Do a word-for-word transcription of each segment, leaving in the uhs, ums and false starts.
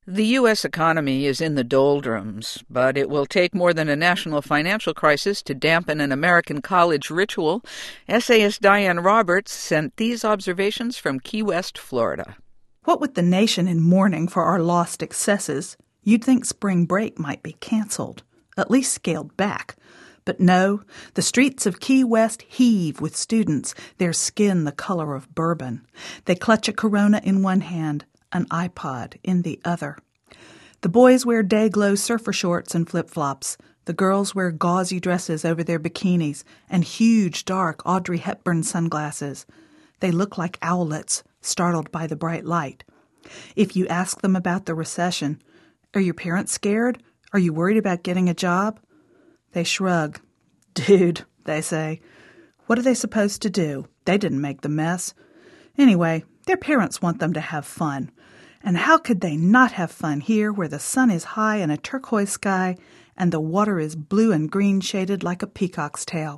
The U S economy is in the doldrums, but it will take more than a national financial crisis to dampen an American college ritual. Essayist Diane Roberts sent these observations from Key West, Florida. What with the nation in mourning for our lost excesses, you'd think spring break might be canceled, at least scaled back. But no, the streets of Key West heave with students, their skin the color of bourbon. They clutch a Corona in one hand, an iPod in the other. The boys wear day-glow surfer shorts and flip-flops. The girls wear gauzy dresses over their bikinis and huge, dark Audrey Hepburn sunglasses. They look like owlets, startled by the bright light. If you ask them about the recession, "Are your parents scared? Are you worried about getting a job?" They shrug. "Dude," they say, "what are they supposed to do? They didn't make the mess." Anyway, their parents want them to have fun. And how could they not have fun here where the sun is high in a turquoise sky and the water is blue and green shaded like a peacock's tail?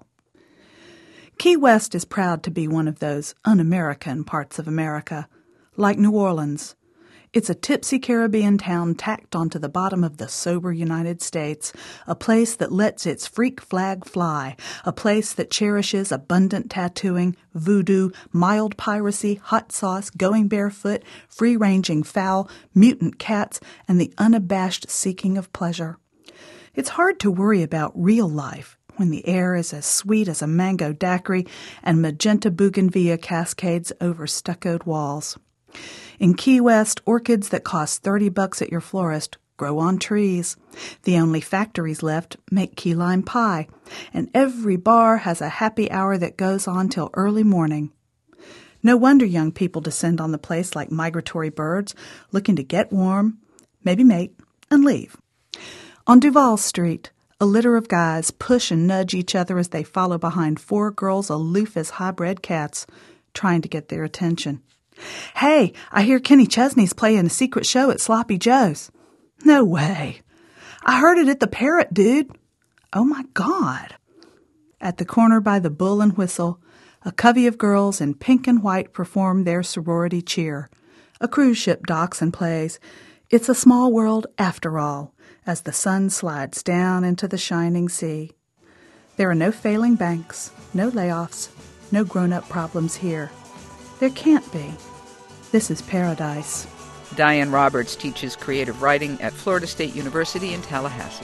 Key West is proud to be one of those un-American parts of America, like New Orleans. It's a tipsy Caribbean town tacked onto the bottom of the sober United States, a place that lets its freak flag fly, a place that cherishes abundant tattooing, voodoo, mild piracy, hot sauce, going barefoot, free-ranging fowl, mutant cats, and the unabashed seeking of pleasure. It's hard to worry about real life when the air is as sweet as a mango daiquiri and magenta bougainvillea cascades over stuccoed walls. In Key West, orchids that cost thirty bucks at your florist grow on trees. The only factories left make key lime pie, and every bar has a happy hour that goes on till early morning. No wonder young people descend on the place like migratory birds, looking to get warm, maybe mate, and leave. On Duval Street, a litter of guys push and nudge each other as they follow behind four girls aloof as high-bred cats, trying to get their attention. "Hey, I hear Kenny Chesney's playing a secret show at Sloppy Joe's." "No way." "I heard it at the Parrot, dude." "Oh my God." At the corner by the Bull and Whistle, a covey of girls in pink and white perform their sorority cheer. A cruise ship docks and plays "It's a Small World After All" as the sun slides down into the shining sea. There are no failing banks, no layoffs, no grown-up problems here. There can't be. This is paradise. Diane Roberts teaches creative writing at Florida State University in Tallahassee.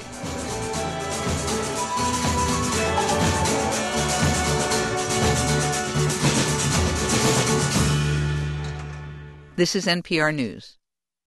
This is N P R News.